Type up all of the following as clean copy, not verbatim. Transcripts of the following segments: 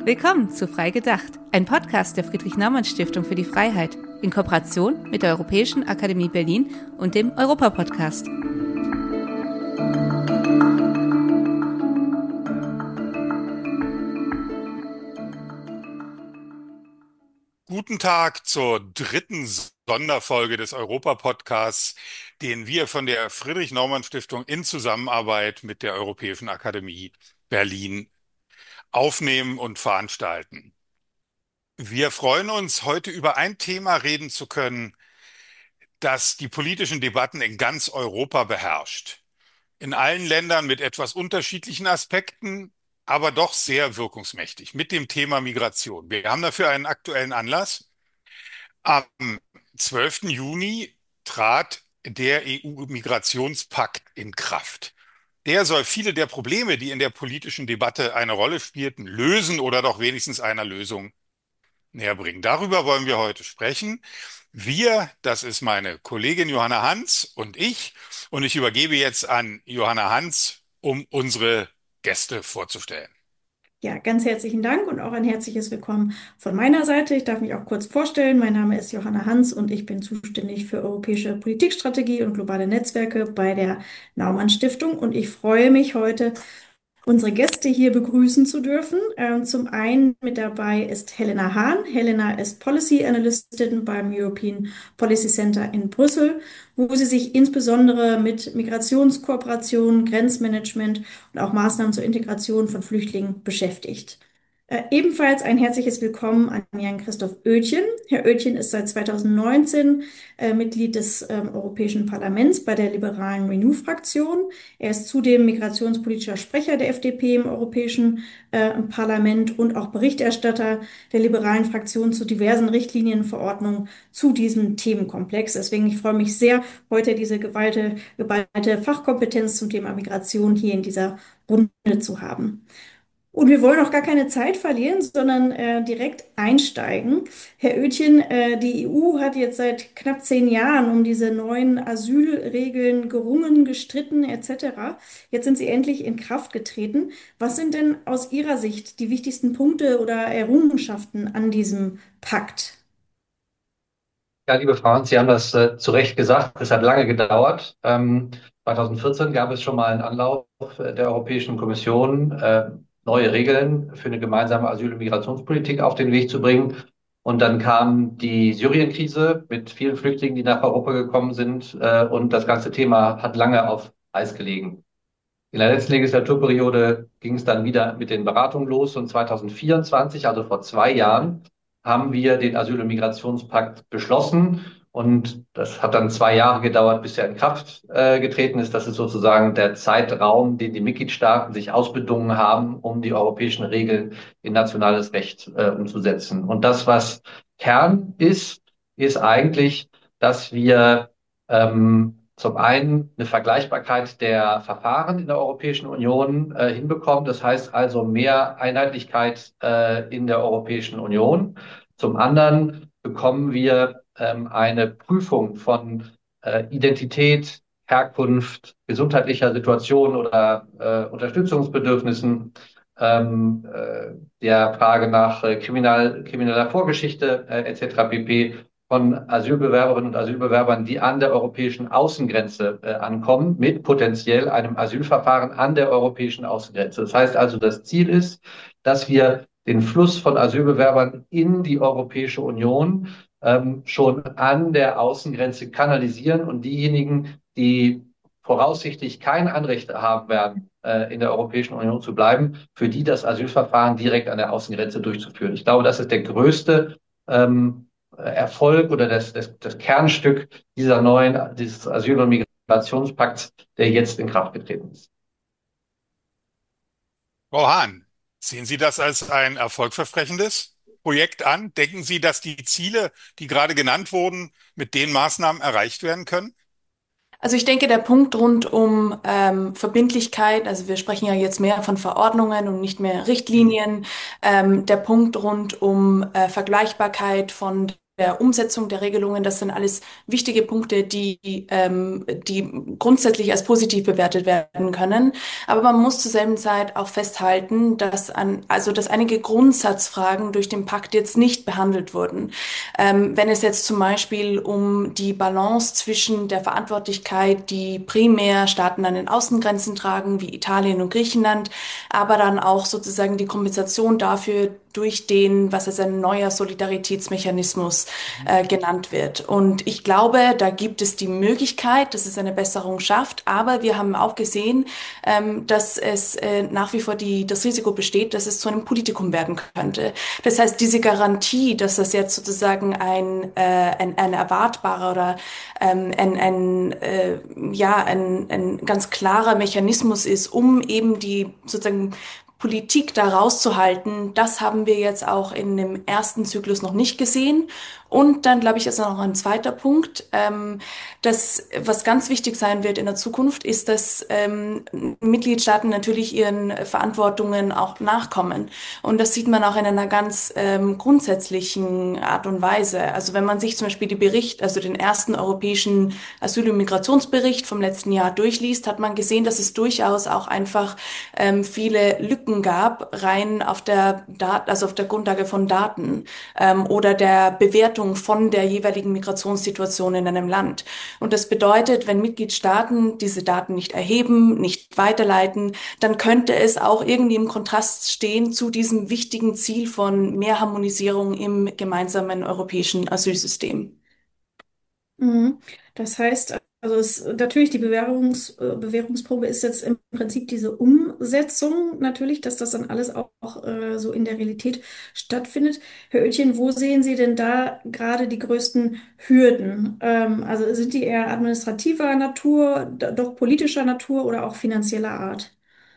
Willkommen zu Frei Gedacht, ein Podcast der Friedrich-Naumann-Stiftung für die Freiheit in Kooperation mit der Europäischen Akademie Berlin und dem Europa-Podcast. Guten Tag zur dritten Sonderfolge des Europa-Podcasts, den wir von der Friedrich-Naumann-Stiftung in Zusammenarbeit mit der Europäischen Akademie Berlin aufnehmen und veranstalten. Wir freuen uns, heute über ein Thema reden zu können, das die politischen Debatten in ganz Europa beherrscht. In allen Ländern mit etwas unterschiedlichen Aspekten, aber doch sehr wirkungsmächtig, mit dem Thema Migration. Wir haben dafür einen aktuellen Anlass. Am 12. Juni trat der EU-Migrationspakt in Kraft. Der soll viele der Probleme, die in der politischen Debatte eine Rolle spielten, lösen oder doch wenigstens einer Lösung näher bringen. Darüber wollen wir heute sprechen. Wir, das ist meine Kollegin Johanna Hans und ich. Und ich übergebe jetzt an Johanna Hans, um unsere Gäste vorzustellen. Ja, ganz herzlichen Dank und auch ein herzliches Willkommen von meiner Seite. Ich darf mich auch kurz vorstellen. Mein Name ist Johanna Hans und ich bin zuständig für europäische Politikstrategie und globale Netzwerke bei der Naumann Stiftung. Und ich freue mich heute, unsere Gäste hier begrüßen zu dürfen. Zum einen mit dabei ist Helena Hahn. Helena ist Policy Analystin beim European Policy Center in Brüssel, wo sie sich insbesondere mit Migrationskooperation, Grenzmanagement und auch Maßnahmen zur Integration von Flüchtlingen beschäftigt. Ebenfalls ein herzliches Willkommen an Jan-Christoph Oetjen. Herr Oetjen ist seit 2019 Mitglied des Europäischen Parlaments bei der liberalen Renew-Fraktion. Er ist zudem migrationspolitischer Sprecher der FDP im Europäischen Parlament und auch Berichterstatter der liberalen Fraktion zu diversen Richtlinien und Verordnungen zu diesem Themenkomplex. Deswegen, ich freue mich sehr, heute diese geballte Fachkompetenz zum Thema Migration hier in dieser Runde zu haben. Und wir wollen auch gar keine Zeit verlieren, sondern direkt einsteigen. Herr Oetjen, die EU hat jetzt seit knapp 10 Jahren um diese neuen Asylregeln gerungen, gestritten etc. Jetzt sind sie endlich in Kraft getreten. Was sind denn aus Ihrer Sicht die wichtigsten Punkte oder Errungenschaften an diesem Pakt? Ja, liebe Frauen, Sie haben das zu Recht gesagt. Es hat lange gedauert. 2014 gab es schon mal einen Anlauf der Europäischen Kommission, neue Regeln für eine gemeinsame Asyl- und Migrationspolitik auf den Weg zu bringen. Und dann kam die Syrien-Krise mit vielen Flüchtlingen, die nach Europa gekommen sind. Und das ganze Thema hat lange auf Eis gelegen. In der letzten Legislaturperiode ging es dann wieder mit den Beratungen los und 2024, also vor 2 Jahren, haben wir den Asyl- und Migrationspakt beschlossen. Und das hat dann 2 Jahre gedauert, bis er in Kraft getreten ist. Das ist sozusagen der Zeitraum, den die Mitgliedstaaten sich ausbedungen haben, um die europäischen Regeln in nationales Recht umzusetzen. Und das, was Kern ist, ist eigentlich, dass wir zum einen eine Vergleichbarkeit der Verfahren in der Europäischen Union hinbekommen. Das heißt also mehr Einheitlichkeit in der Europäischen Union. Zum anderen bekommen wir eine Prüfung von Identität, Herkunft, gesundheitlicher Situation oder Unterstützungsbedürfnissen, der Frage nach krimineller Vorgeschichte etc. pp. Von Asylbewerberinnen und Asylbewerbern, die an der europäischen Außengrenze ankommen, mit potenziell einem Asylverfahren an der europäischen Außengrenze. Das heißt also, das Ziel ist, dass wir den Fluss von Asylbewerbern in die Europäische Union schon an der Außengrenze kanalisieren und diejenigen, die voraussichtlich kein Anrecht haben werden, in der Europäischen Union zu bleiben, für die das Asylverfahren direkt an der Außengrenze durchzuführen. Ich glaube, das ist der größte Erfolg oder das Kernstück dieses Asyl- und Migrationspakts, der jetzt in Kraft getreten ist. Frau Hahn, sehen Sie das als ein erfolgversprechendes Projekt an? Denken Sie, dass die Ziele, die gerade genannt wurden, mit den Maßnahmen erreicht werden können? Also ich denke, der Punkt rund um Verbindlichkeit, also wir sprechen ja jetzt mehr von Verordnungen und nicht mehr Hm. Richtlinien, der Punkt rund um Vergleichbarkeit von der Umsetzung der Regelungen. Das sind alles wichtige Punkte, die grundsätzlich als positiv bewertet werden können. Aber man muss zur selben Zeit auch festhalten, dass einige Grundsatzfragen durch den Pakt jetzt nicht behandelt wurden. Wenn es jetzt zum Beispiel um die Balance zwischen der Verantwortlichkeit, die primär Staaten an den Außengrenzen tragen, wie Italien und Griechenland, aber dann auch sozusagen die Kompensation dafür durch den, was als ein neuer Solidaritätsmechanismus genannt wird. Und ich glaube, da gibt es die Möglichkeit, dass es eine Besserung schafft, aber wir haben auch gesehen, dass es nach wie vor das Risiko besteht, dass es zu einem Politikum werden könnte. Das heißt, diese Garantie, dass das jetzt sozusagen ein erwartbarer oder ein ganz klarer Mechanismus ist, um eben die sozusagen Politik da rauszuhalten, das haben wir jetzt auch in dem ersten Zyklus noch nicht gesehen. Und dann, glaube ich, ist noch ein zweiter Punkt, was ganz wichtig sein wird in der Zukunft, ist, dass Mitgliedstaaten natürlich ihren Verantwortungen auch nachkommen. Und das sieht man auch in einer ganz grundsätzlichen Art und Weise. Also wenn man sich zum Beispiel also den ersten europäischen Asyl- und Migrationsbericht vom letzten Jahr durchliest, hat man gesehen, dass es durchaus auch einfach viele Lücken gab, rein auf also auf der Grundlage von Daten oder der Bewertung von der jeweiligen Migrationssituation in einem Land. Und das bedeutet, wenn Mitgliedstaaten diese Daten nicht erheben, nicht weiterleiten, dann könnte es auch irgendwie im Kontrast stehen zu diesem wichtigen Ziel von mehr Harmonisierung im gemeinsamen europäischen Asylsystem. Mhm. Das heißt, natürlich die Bewährungsprobe ist jetzt im Prinzip diese Umsetzung natürlich, dass das dann alles auch so in der Realität stattfindet. Herr Oetjen, wo sehen Sie denn da gerade die größten Hürden? Also sind die eher administrativer Natur, doch politischer Natur oder auch finanzieller Art?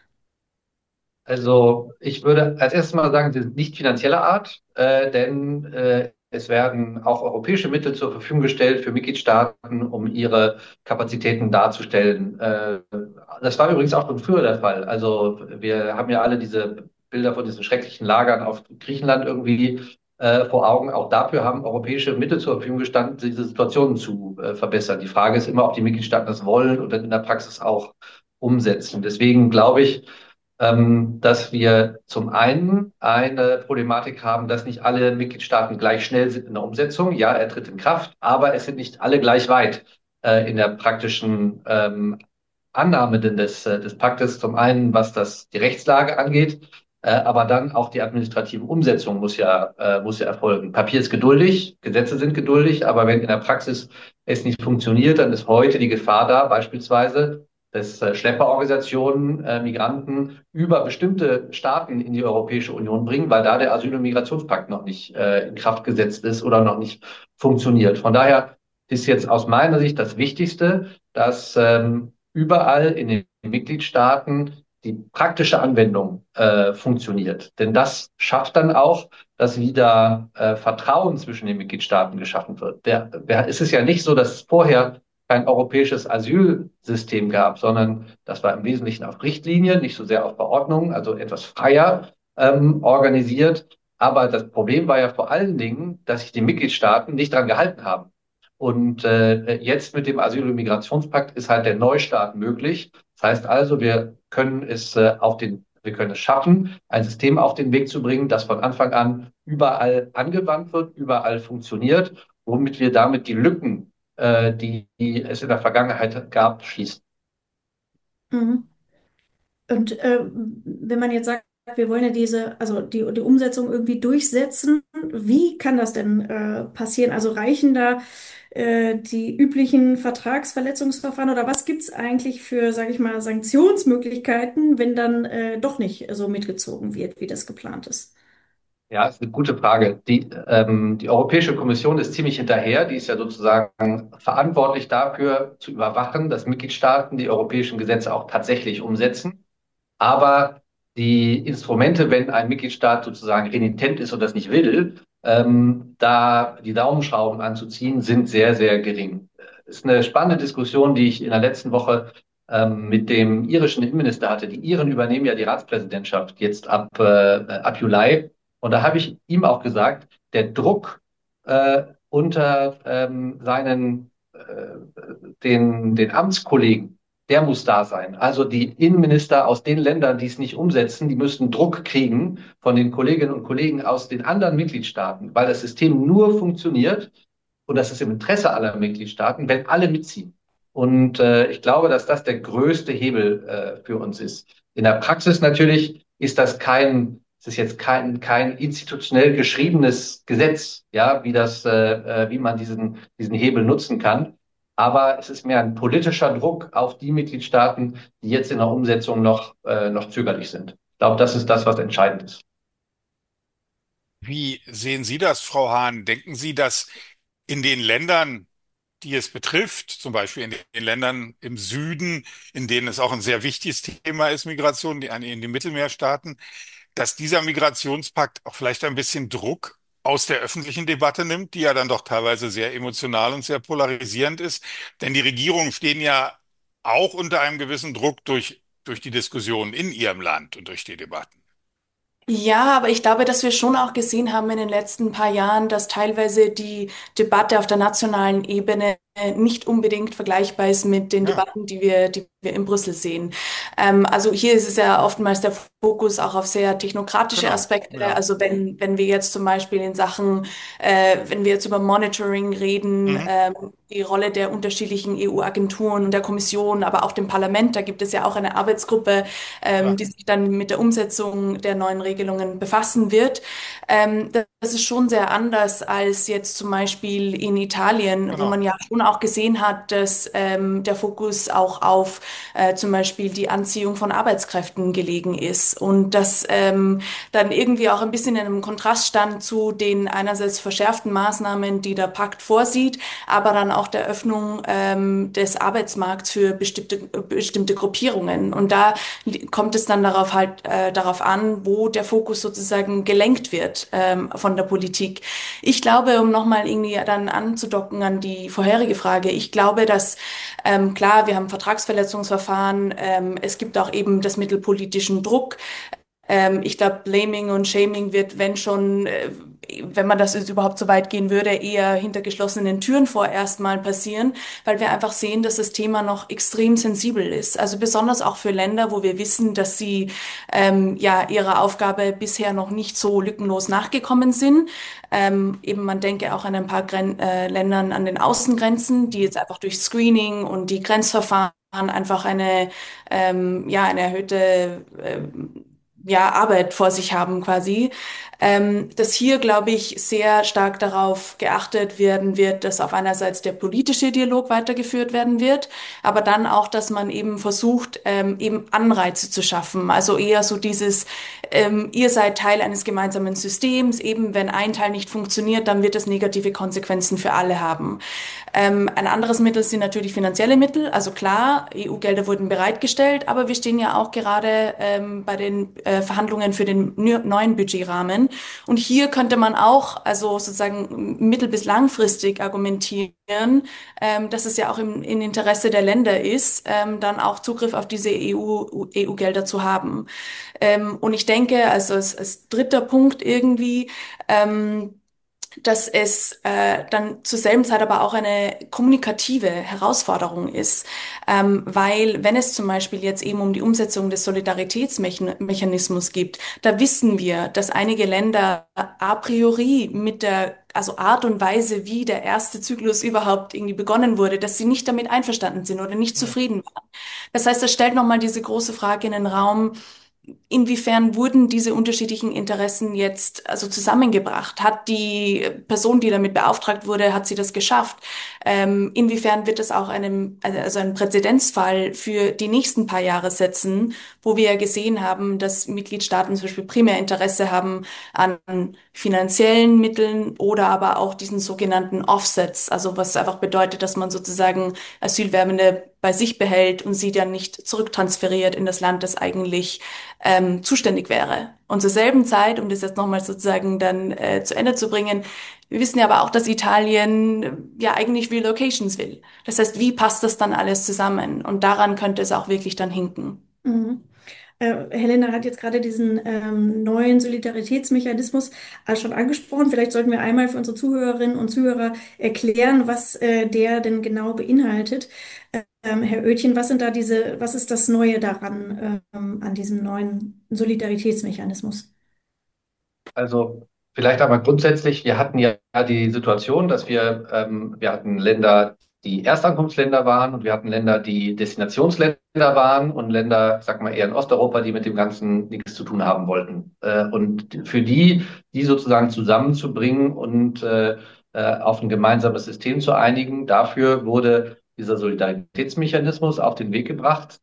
Also ich würde als erstes mal sagen, sie sind nicht finanzieller Art, denn es werden auch europäische Mittel zur Verfügung gestellt für Mitgliedstaaten, um ihre Kapazitäten darzustellen. Das war übrigens auch schon früher der Fall. Also wir haben ja alle diese Bilder von diesen schrecklichen Lagern auf Griechenland irgendwie vor Augen. Auch dafür haben europäische Mittel zur Verfügung gestanden, diese Situationen zu verbessern. Die Frage ist immer, ob die Mitgliedstaaten das wollen und dann in der Praxis auch umsetzen. Deswegen glaube ich, dass wir zum einen eine Problematik haben, dass nicht alle Mitgliedstaaten gleich schnell sind in der Umsetzung. Ja, er tritt in Kraft, aber es sind nicht alle gleich weit in der praktischen Annahme des Paktes. Zum einen, was die Rechtslage angeht, aber dann auch die administrative Umsetzung muss ja erfolgen. Papier ist geduldig, Gesetze sind geduldig, aber wenn in der Praxis es nicht funktioniert, dann ist heute die Gefahr da, beispielsweise, dass Schlepperorganisationen Migranten über bestimmte Staaten in die Europäische Union bringen, weil da der Asyl- und Migrationspakt noch nicht in Kraft gesetzt ist oder noch nicht funktioniert. Von daher ist jetzt aus meiner Sicht das Wichtigste, dass überall in den Mitgliedstaaten die praktische Anwendung funktioniert. Denn das schafft dann auch, dass wieder Vertrauen zwischen den Mitgliedstaaten geschaffen wird. Es ist ja nicht so, dass vorher kein europäisches Asylsystem gab, sondern das war im Wesentlichen auf Richtlinien, nicht so sehr auf Verordnungen, also etwas freier organisiert. Aber das Problem war ja vor allen Dingen, dass sich die Mitgliedstaaten nicht daran gehalten haben. Und jetzt mit dem Asyl- und Migrationspakt ist halt der Neustart möglich. Das heißt also, wir können es schaffen, ein System auf den Weg zu bringen, das von Anfang an überall angewandt wird, überall funktioniert, womit wir damit die Lücken, die es in der Vergangenheit gab, schließen. Mhm. Und wenn man jetzt sagt, wir wollen ja also die Umsetzung irgendwie durchsetzen, wie kann das denn passieren? Also reichen da die üblichen Vertragsverletzungsverfahren oder was gibt es eigentlich für, sage ich mal, Sanktionsmöglichkeiten, wenn dann doch nicht so mitgezogen wird, wie das geplant ist? Ja, ist eine gute Frage. Die Europäische Kommission ist ziemlich hinterher. Die ist ja sozusagen verantwortlich dafür, zu überwachen, dass Mitgliedstaaten die europäischen Gesetze auch tatsächlich umsetzen. Aber die Instrumente, wenn ein Mitgliedstaat sozusagen renitent ist und das nicht will, da die Daumenschrauben anzuziehen, sind sehr, sehr gering. Das ist eine spannende Diskussion, die ich in der letzten Woche mit dem irischen Innenminister hatte. Die Iren übernehmen ja die Ratspräsidentschaft jetzt ab Juli. Und da habe ich ihm auch gesagt, der Druck unter den Amtskollegen, der muss da sein. Also die Innenminister aus den Ländern, die es nicht umsetzen, die müssen Druck kriegen von den Kolleginnen und Kollegen aus den anderen Mitgliedstaaten, weil das System nur funktioniert, und das ist im Interesse aller Mitgliedstaaten, wenn alle mitziehen. Und ich glaube, dass das der größte Hebel für uns ist. In der Praxis natürlich es ist jetzt kein institutionell geschriebenes Gesetz, ja, wie man diesen Hebel nutzen kann. Aber es ist mehr ein politischer Druck auf die Mitgliedstaaten, die jetzt in der Umsetzung noch zögerlich sind. Ich glaube, das ist das, was entscheidend ist. Wie sehen Sie das, Frau Hahn? Denken Sie, dass in den Ländern, die es betrifft, zum Beispiel in den Ländern im Süden, in denen es auch ein sehr wichtiges Thema ist, Migration, in den Mittelmeerstaaten, dass dieser Migrationspakt auch vielleicht ein bisschen Druck aus der öffentlichen Debatte nimmt, die ja dann doch teilweise sehr emotional und sehr polarisierend ist? Denn die Regierungen stehen ja auch unter einem gewissen Druck durch die Diskussionen in ihrem Land und durch die Debatten. Ja, aber ich glaube, dass wir schon auch gesehen haben in den letzten paar Jahren, dass teilweise die Debatte auf der nationalen Ebene nicht unbedingt vergleichbar ist mit den Ja, Debatten, die wir in Brüssel sehen. Also hier ist es ja oftmals der Fokus auch auf sehr technokratische genau. Aspekte. Ja. Also wenn wir jetzt zum Beispiel in Sachen, wenn wir jetzt über Monitoring reden, Mhm. die Rolle der unterschiedlichen EU-Agenturen und der Kommission, aber auch dem Parlament, da gibt es ja auch eine Arbeitsgruppe, Ja, die sich dann mit der Umsetzung der neuen Regelungen befassen wird. Das ist schon sehr anders als jetzt zum Beispiel in Italien, wo genau. man ja schon auch gesehen hat, dass der Fokus auch auf zum Beispiel die Anziehung von Arbeitskräften gelegen ist und das dann irgendwie auch ein bisschen in einem Kontrast stand zu den einerseits verschärften Maßnahmen, die der Pakt vorsieht, aber dann auch der Öffnung des Arbeitsmarkts für bestimmte Gruppierungen. Und da kommt es dann darauf an, wo der Fokus sozusagen gelenkt wird von der Politik. Ich glaube, um nochmal irgendwie dann anzudocken an die vorherige Frage, ich glaube, dass klar, wir haben Vertragsverletzungsverfahren, es gibt auch eben das Mittel politischen Druck. Ich glaube, Blaming und Shaming wird, wenn schon, wenn man das jetzt überhaupt so weit gehen würde, eher hinter geschlossenen Türen vorerst mal passieren, weil wir einfach sehen, dass das Thema noch extrem sensibel ist. Also besonders auch für Länder, wo wir wissen, dass sie ja ihrer Aufgabe bisher noch nicht so lückenlos nachgekommen sind. Eben man denke auch an ein paar Ländern an den Außengrenzen, die jetzt einfach durch Screening und die Grenzverfahren einfach eine erhöhte ja, Arbeit vor sich haben quasi. Dass hier, glaube ich, sehr stark darauf geachtet werden wird, dass auf einerseits der politische Dialog weitergeführt werden wird, aber dann auch, dass man eben versucht, eben Anreize zu schaffen. Also eher so dieses, ihr seid Teil eines gemeinsamen Systems, eben wenn ein Teil nicht funktioniert, dann wird das negative Konsequenzen für alle haben. Ein anderes Mittel sind natürlich finanzielle Mittel. Also klar, EU-Gelder wurden bereitgestellt, aber wir stehen ja auch gerade bei den Verhandlungen für den neuen Budgetrahmen. Und hier könnte man auch, also sozusagen mittel- bis langfristig argumentieren, dass es ja auch im Interesse der Länder ist, dann auch Zugriff auf diese EU-Gelder zu haben. Und ich denke, also als dritter Punkt irgendwie, dass es dann zur selben Zeit aber auch eine kommunikative Herausforderung ist, weil wenn es zum Beispiel jetzt eben um die Umsetzung des Solidaritätsmechanismus geht, da wissen wir, dass einige Länder a priori mit der also Art und Weise, wie der erste Zyklus überhaupt irgendwie begonnen wurde, dass sie nicht damit einverstanden sind oder nicht Ja. zufrieden waren. Das heißt, das stellt nochmal diese große Frage in den Raum, inwiefern wurden diese unterschiedlichen Interessen jetzt also zusammengebracht? Hat die Person, die damit beauftragt wurde, hat sie das geschafft? Inwiefern wird es auch also einen Präzedenzfall für die nächsten paar Jahre setzen, wo wir ja gesehen haben, dass Mitgliedstaaten zum Beispiel primär Interesse haben an finanziellen Mitteln oder aber auch diesen sogenannten Offsets, also was einfach bedeutet, dass man sozusagen Asylwerbende bei sich behält und sie dann nicht zurücktransferiert in das Land, das eigentlich zuständig wäre. Und zur selben Zeit, um das jetzt nochmal sozusagen dann zu Ende zu bringen, wir wissen ja aber auch, dass Italien ja eigentlich Relocations will. Das heißt, wie passt das dann alles zusammen? Und daran könnte es auch wirklich dann hinken. Mhm. Helena hat jetzt gerade diesen neuen Solidaritätsmechanismus schon angesprochen. Vielleicht sollten wir einmal für unsere Zuhörerinnen und Zuhörer erklären, was der denn genau beinhaltet. Herr Oetjen, was ist das Neue daran, an diesem neuen Solidaritätsmechanismus? Also vielleicht aber grundsätzlich, wir hatten ja die Situation, dass wir hatten Länder, die Erstankunftsländer waren und wir hatten Länder, die Destinationsländer waren und Länder, ich sag mal eher in Osteuropa, die mit dem Ganzen nichts zu tun haben wollten. Und für die sozusagen zusammenzubringen und auf ein gemeinsames System zu einigen, dafür wurde dieser Solidaritätsmechanismus auf den Weg gebracht,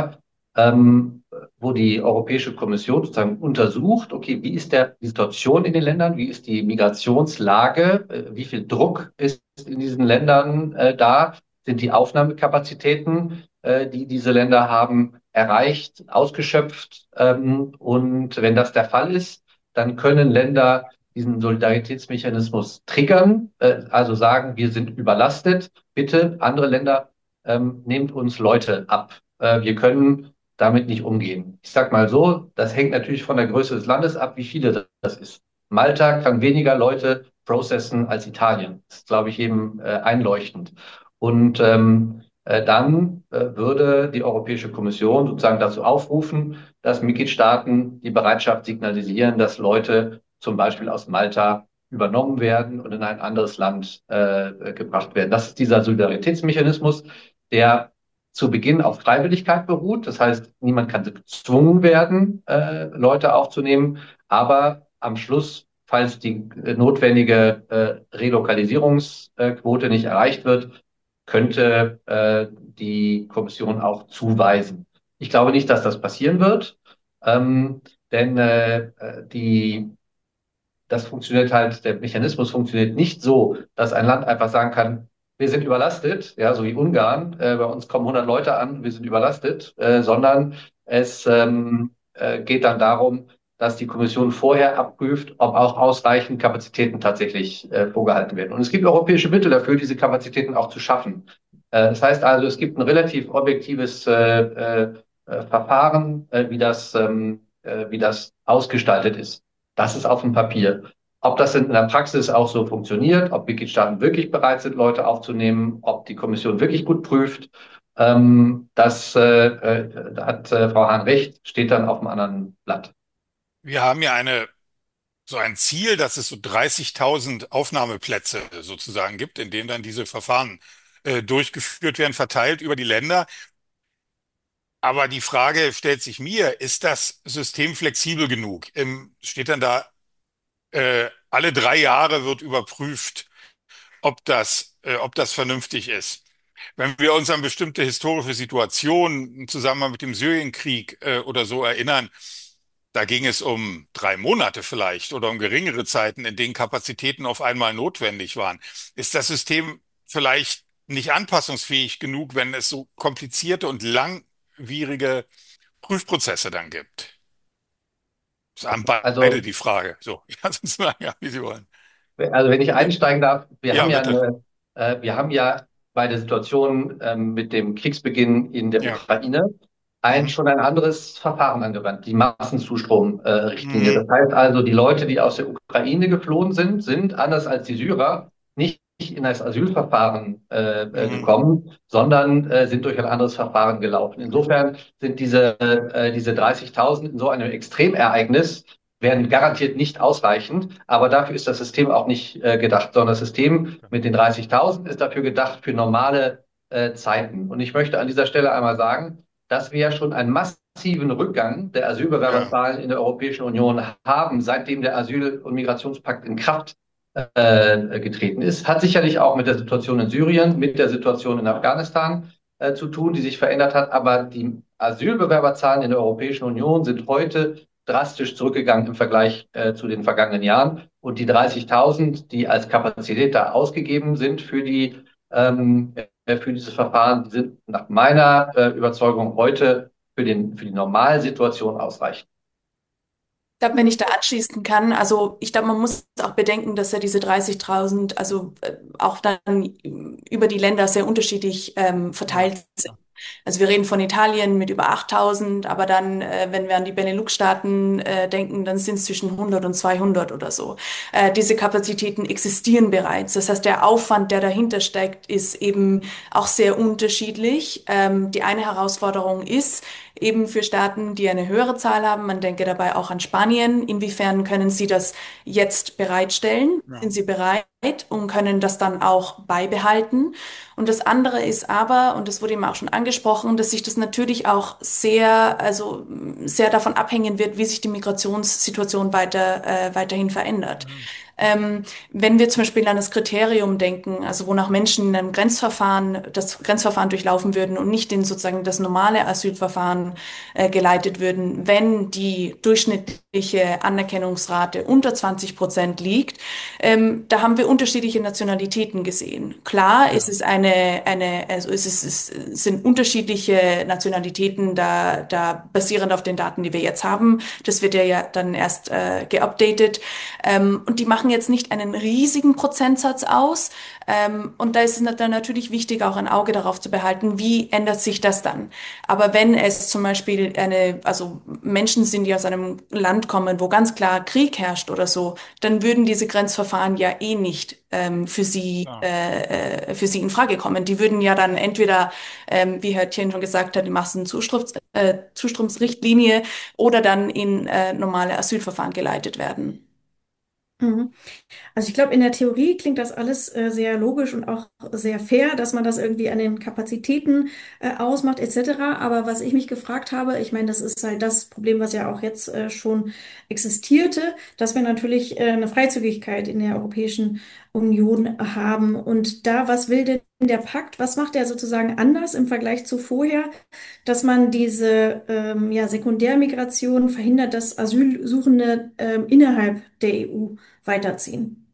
ähm, wo die Europäische Kommission sozusagen untersucht, okay, wie ist die Situation in den Ländern, wie ist die Migrationslage, wie viel Druck ist in diesen Ländern da, sind die Aufnahmekapazitäten, die diese Länder haben, erreicht, ausgeschöpft. Und wenn das der Fall ist, dann können Länder diesen Solidaritätsmechanismus triggern, also sagen, wir sind überlastet, bitte andere Länder, nehmt uns Leute ab. Wir können damit nicht umgehen. Ich sag mal so, das hängt natürlich von der Größe des Landes ab, wie viele das ist. Malta kann weniger Leute processen als Italien. Das ist, glaube ich, jedem einleuchtend. Und dann würde die Europäische Kommission sozusagen dazu aufrufen, dass Mitgliedstaaten die Bereitschaft signalisieren, dass Leute zum Beispiel aus Malta übernommen werden und in ein anderes Land gebracht werden. Das ist dieser Solidaritätsmechanismus, der zu Beginn auf Freiwilligkeit beruht. Das heißt, niemand kann gezwungen werden, Leute aufzunehmen. Aber am Schluss, falls die notwendige Relokalisierungsquote nicht erreicht wird, könnte die Kommission auch zuweisen. Ich glaube nicht, dass das passieren wird, denn das funktioniert halt, der Mechanismus funktioniert nicht so, dass ein Land einfach sagen kann, wir sind überlastet, ja, so wie Ungarn, bei uns kommen 100 Leute an, wir sind überlastet, sondern es geht dann darum, dass die Kommission vorher abprüft, ob auch ausreichend Kapazitäten tatsächlich vorgehalten werden. Und es gibt europäische Mittel dafür, diese Kapazitäten auch zu schaffen. Das heißt also, es gibt ein relativ objektives Verfahren, wie das ausgestaltet ist. Das ist auf dem Papier. Ob das in der Praxis auch so funktioniert, ob Mitgliedstaaten wirklich bereit sind, Leute aufzunehmen, ob die Kommission wirklich gut prüft, da hat Frau Hahn recht, steht dann auf einem anderen Blatt. Wir haben ja so ein Ziel, dass es so 30.000 Aufnahmeplätze sozusagen gibt, in denen dann diese Verfahren durchgeführt werden, verteilt über die Länder. Aber die Frage stellt sich mir, ist das System flexibel genug? Steht dann da, alle 3 Jahre wird überprüft, ob das vernünftig ist. Wenn wir uns an bestimmte historische Situationen im Zusammenhang mit dem Syrienkrieg oder so erinnern, da ging es um 3 Monate vielleicht oder um geringere Zeiten, in denen Kapazitäten auf einmal notwendig waren. Ist das System vielleicht nicht anpassungsfähig genug, wenn es so komplizierte und langwierige Prüfprozesse dann gibt? Das haben beide Also die Frage. So, ja, sonst sagen, ja, wie Sie wollen. Also wenn ich einsteigen darf, Ja, bitte. wir haben ja bei der Situation mit dem Kriegsbeginn in der Ja. Ukraine Mhm. schon ein anderes Verfahren angewandt, die Massenzustrom-Richtlinie. Mhm. Das heißt also, die Leute, die aus der Ukraine geflohen sind, sind anders als die Syrer nicht in das Asylverfahren Mhm. gekommen, sondern sind durch ein anderes Verfahren gelaufen. Insofern sind diese 30.000 in so einem Extremereignis werden garantiert nicht ausreichend, aber dafür ist das System auch nicht gedacht, sondern das System mit den 30.000 ist dafür gedacht für normale Zeiten. Und ich möchte an dieser Stelle einmal sagen, dass wir ja schon einen massiven Rückgang der Ja. Asylbewerberzahlen in der Europäischen Union haben, seitdem der Asyl- und Migrationspakt in Kraft getreten ist. Hat sicherlich auch mit der Situation in Syrien, mit der Situation in Afghanistan zu tun, die sich verändert hat. Aber die Asylbewerberzahlen in der Europäischen Union sind heute drastisch zurückgegangen im Vergleich zu den vergangenen Jahren. Und die 30.000, die als Kapazität da ausgegeben sind für dieses Verfahren, sind nach meiner Überzeugung heute für die Normalsituation ausreichend. Ich glaube, wenn ich da anschließen kann, also ich glaube, man muss auch bedenken, dass ja diese 30.000, also auch dann über die Länder sehr unterschiedlich verteilt sind. Also wir reden von Italien mit über 8.000, aber dann, wenn wir an die Benelux-Staaten denken, dann sind es zwischen 100 und 200 oder so. Diese Kapazitäten existieren bereits. Das heißt, der Aufwand, der dahinter steckt, ist eben auch sehr unterschiedlich. Die eine Herausforderung ist eben für Staaten, die eine höhere Zahl haben, man denke dabei auch an Spanien, inwiefern können sie das jetzt bereitstellen? Ja. Sind sie bereit und können das dann auch beibehalten? Und das andere ist aber, und das wurde eben auch schon angesprochen, dass sich das natürlich auch sehr davon abhängen wird, wie sich die Migrationssituation weiterhin verändert. Mhm. Wenn wir zum Beispiel an das Kriterium denken, also wonach Menschen in einem das Grenzverfahren durchlaufen würden und nicht in sozusagen das normale Asylverfahren geleitet würden, wenn die durchschnittliche Anerkennungsrate unter 20% liegt, da haben wir unterschiedliche Nationalitäten gesehen. Klar, Ja. es sind unterschiedliche Nationalitäten da basierend auf den Daten, die wir jetzt haben. Das wird ja dann erst geupdatet. Und die machen jetzt nicht einen riesigen Prozentsatz aus. Und da ist es dann natürlich wichtig, auch ein Auge darauf zu behalten, wie ändert sich das dann. Aber wenn es zum Beispiel also Menschen sind, die aus einem Land kommen, wo ganz klar Krieg herrscht oder so, dann würden diese Grenzverfahren ja eh nicht Ja. für sie in Frage kommen. Die würden ja dann entweder, wie Herr Thien schon gesagt hat, die Zustromsrichtlinie oder dann in normale Asylverfahren geleitet werden. Mhm. Also ich glaube, in der Theorie klingt das alles sehr logisch und auch sehr fair, dass man das irgendwie an den Kapazitäten ausmacht etc. Aber was ich mich gefragt habe, ich meine, das ist halt das Problem, was ja auch jetzt schon existierte, dass wir natürlich eine Freizügigkeit in der Europäischen Union haben. Und da, was will denn der Pakt? Was macht er sozusagen anders im Vergleich zu vorher, dass man diese ja, Sekundärmigration verhindert, dass Asylsuchende innerhalb der EU weiterziehen?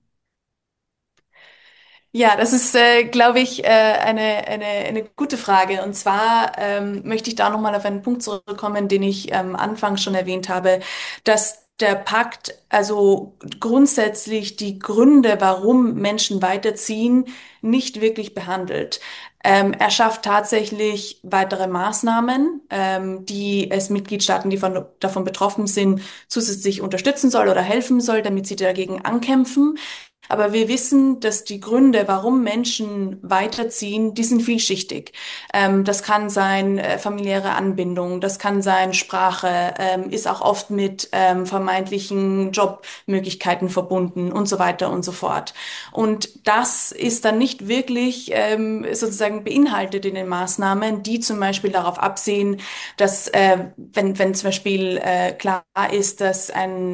Ja, das ist, glaube ich, eine gute Frage. Und zwar möchte ich da nochmal auf einen Punkt zurückkommen, den ich anfangs schon erwähnt habe, dass der Pakt also grundsätzlich die Gründe, warum Menschen weiterziehen, nicht wirklich behandelt. Er schafft tatsächlich weitere Maßnahmen, die es Mitgliedstaaten, die davon betroffen sind, zusätzlich unterstützen soll oder helfen soll, damit sie dagegen ankämpfen. Aber wir wissen, dass die Gründe, warum Menschen weiterziehen, die sind vielschichtig. Das kann sein familiäre Anbindung, das kann sein Sprache, ist auch oft mit vermeintlichen Jobmöglichkeiten verbunden und so weiter und so fort. Und das ist dann nicht wirklich sozusagen beinhaltet in den Maßnahmen, die zum Beispiel darauf absehen, dass wenn zum Beispiel klar ist, dass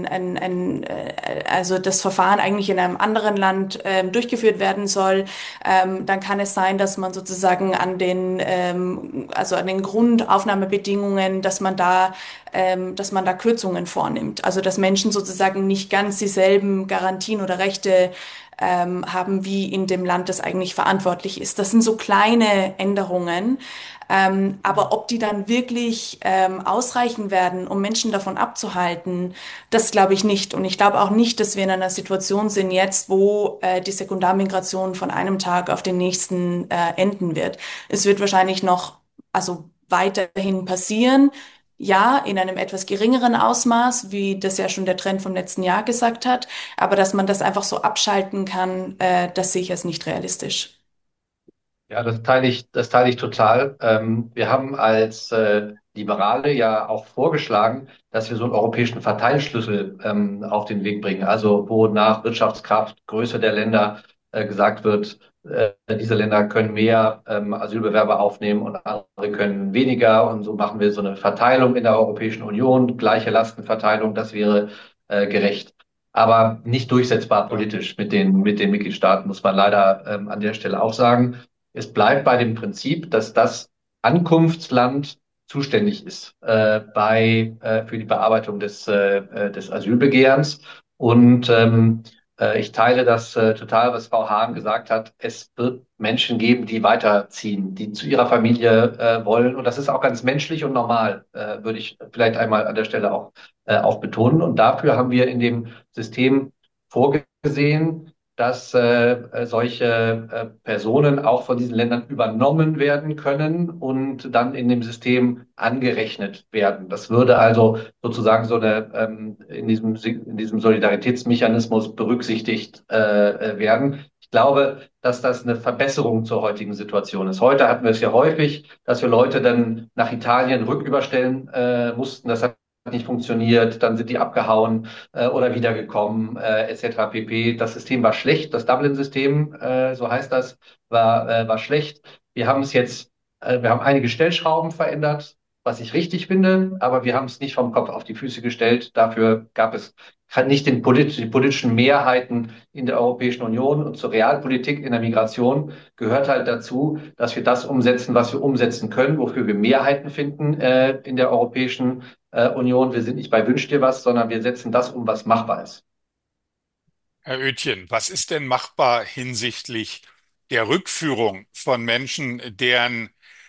also das Verfahren eigentlich in einem anderen Land durchgeführt werden soll, dann kann es sein, dass man sozusagen also an den Grundaufnahmebedingungen, dass man da Kürzungen vornimmt. Also dass Menschen sozusagen nicht ganz dieselben Garantien oder Rechte haben wie in dem Land, das eigentlich verantwortlich ist. Das sind so kleine Änderungen. Aber ob die dann wirklich ausreichen werden, um Menschen davon abzuhalten, das glaube ich nicht. Und ich glaube auch nicht, dass wir in einer Situation sind jetzt, wo die Sekundarmigration von einem Tag auf den nächsten enden wird. Es wird wahrscheinlich noch, also weiterhin passieren. Ja, in einem etwas geringeren Ausmaß, wie das ja schon der Trend vom letzten Jahr gesagt hat. Aber dass man das einfach so abschalten kann, das sehe ich als nicht realistisch. Ja, das teile ich total. Wir haben als Liberale ja auch vorgeschlagen, dass wir so einen europäischen Verteilschlüssel auf den Weg bringen. Also wo nach Wirtschaftskraft, Größe der Länder gesagt wird, diese Länder können mehr Asylbewerber aufnehmen und andere können weniger. Und so machen wir so eine Verteilung in der Europäischen Union, gleiche Lastenverteilung. Das wäre gerecht. Aber nicht durchsetzbar Ja. politisch mit den Mitgliedstaaten, muss man leider an der Stelle auch sagen. Es bleibt bei dem Prinzip, dass das Ankunftsland zuständig ist für die Bearbeitung des Asylbegehrens. Und ich teile das total, was Frau Hahn gesagt hat. Es wird Menschen geben, die weiterziehen, die zu ihrer Familie wollen. Und das ist auch ganz menschlich und normal, würde ich vielleicht einmal an der Stelle auch betonen. Und dafür haben wir in dem System vorgesehen, dass solche Personen auch von diesen Ländern übernommen werden können und dann in dem System angerechnet werden. Das würde also sozusagen so eine in diesem Solidaritätsmechanismus berücksichtigt werden. Ich glaube, dass das eine Verbesserung zur heutigen Situation ist. Heute hatten wir es ja häufig, dass wir Leute dann nach Italien rücküberstellen mussten. Das hat nicht funktioniert, dann sind die abgehauen oder wiedergekommen, etc. pp. Das System war schlecht, das Dublin-System, so heißt das, war schlecht. Wir haben es jetzt, wir haben einige Stellschrauben verändert, was ich richtig finde, aber wir haben es nicht vom Kopf auf die Füße gestellt. Dafür gab es nicht die politischen Mehrheiten in der Europäischen Union, und zur Realpolitik in der Migration gehört halt dazu, dass wir das umsetzen, was wir umsetzen können, wofür wir Mehrheiten finden in der Europäischen Union. Wir sind nicht bei Wünsch dir was, sondern wir setzen das um, was machbar ist. Herr Oetjen, was ist denn machbar hinsichtlich der Rückführung von Menschen, deren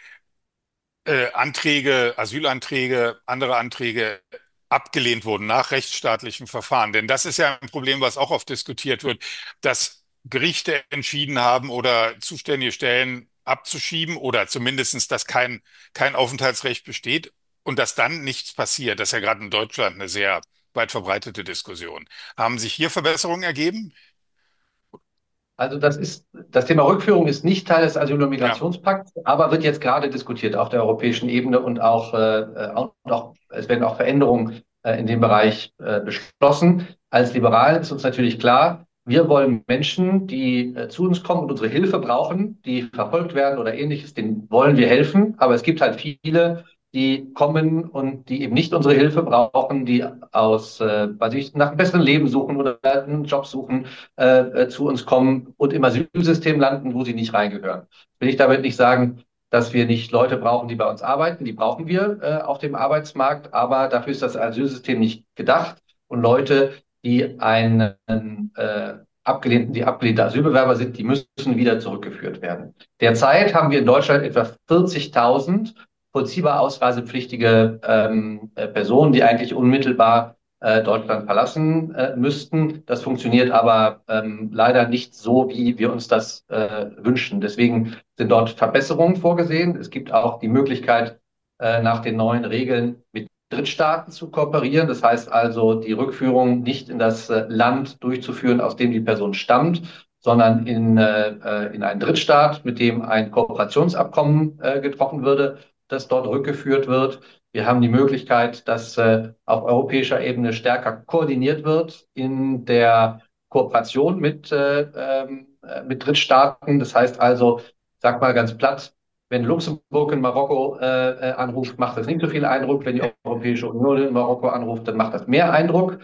Anträge, Asylanträge, andere Anträge abgelehnt wurden nach rechtsstaatlichem Verfahren? Denn das ist ja ein Problem, was auch oft diskutiert wird, dass Gerichte entschieden haben oder zuständige Stellen abzuschieben oder zumindestens, dass kein Aufenthaltsrecht besteht und dass dann nichts passiert. Das ist ja gerade in Deutschland eine sehr weit verbreitete Diskussion. Haben sich hier Verbesserungen ergeben? Also das Thema Rückführung ist nicht Teil des Asyl- und Ja. Migrationspakts, aber wird jetzt gerade diskutiert auf der europäischen Ebene und es werden auch Veränderungen in dem Bereich beschlossen. Als Liberalen ist uns natürlich klar, wir wollen Menschen, die zu uns kommen und unsere Hilfe brauchen, die verfolgt werden oder ähnliches, denen wollen wir helfen. Aber es gibt halt viele, die kommen und die eben nicht unsere Hilfe brauchen, die weiß ich, nach einem besseren Leben suchen oder einen Job suchen, zu uns kommen und im Asylsystem landen, wo sie nicht reingehören. Will ich damit nicht sagen, dass wir nicht Leute brauchen, die bei uns arbeiten. Die brauchen wir auf dem Arbeitsmarkt, aber dafür ist das Asylsystem nicht gedacht. Und Leute, die die abgelehnte Asylbewerber sind, die müssen wieder zurückgeführt werden. Derzeit haben wir in Deutschland etwa 40.000 vollziehbar ausreisepflichtige Personen, die eigentlich unmittelbar Deutschland verlassen müssten. Das funktioniert aber leider nicht so, wie wir uns das wünschen. Deswegen sind dort Verbesserungen vorgesehen. Es gibt auch die Möglichkeit, nach den neuen Regeln mit Drittstaaten zu kooperieren. Das heißt also, die Rückführung nicht in das Land durchzuführen, aus dem die Person stammt, sondern in einen Drittstaat, mit dem ein Kooperationsabkommen getroffen würde, das dort rückgeführt wird. Wir haben die Möglichkeit, dass auf europäischer Ebene stärker koordiniert wird in der Kooperation mit Drittstaaten. Das heißt also, sag mal ganz platt, wenn Luxemburg in Marokko anruft, macht das nicht so viel Eindruck. Wenn die Europäische Union in Marokko anruft, dann macht das mehr Eindruck.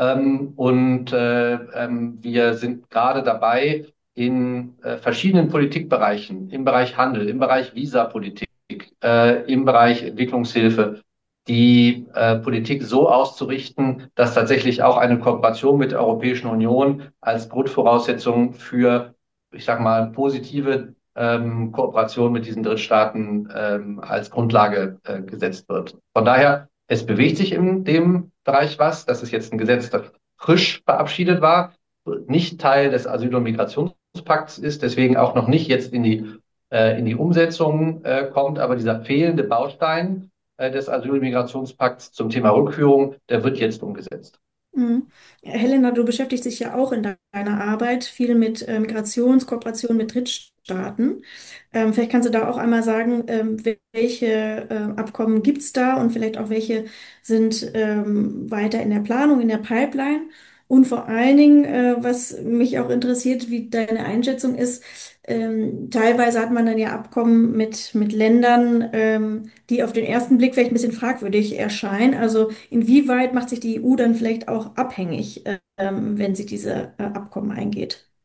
Wir sind gerade dabei, in verschiedenen Politikbereichen, im Bereich Handel, im Bereich Visapolitik, im Bereich Entwicklungshilfe, die Politik so auszurichten, dass tatsächlich auch eine Kooperation mit der Europäischen Union als Grundvoraussetzung für, ich sage mal, positive Kooperation mit diesen Drittstaaten als Grundlage gesetzt wird. Von daher, es bewegt sich in dem Bereich was. Das ist jetzt ein Gesetz, das frisch verabschiedet war, nicht Teil des Asyl- und Migrationspakts ist, deswegen auch noch nicht jetzt in die Umsetzung kommt. Aber dieser fehlende Baustein des Asyl- und Migrationspakts zum Thema Rückführung, der wird jetzt umgesetzt. Mhm. Ja, Helena, du beschäftigst dich ja auch in deiner Arbeit viel mit Migrationskooperation mit Drittstaaten. Vielleicht kannst du da auch einmal sagen, welche Abkommen gibt es da und vielleicht auch welche sind weiter in der Planung, in der Pipeline. Und vor allen Dingen, was mich auch interessiert, wie deine Einschätzung ist, teilweise hat man dann ja Abkommen mit Ländern, die auf den ersten Blick vielleicht ein bisschen fragwürdig erscheinen. Also inwieweit macht sich die EU dann vielleicht auch abhängig, wenn sie diese Abkommen eingeht?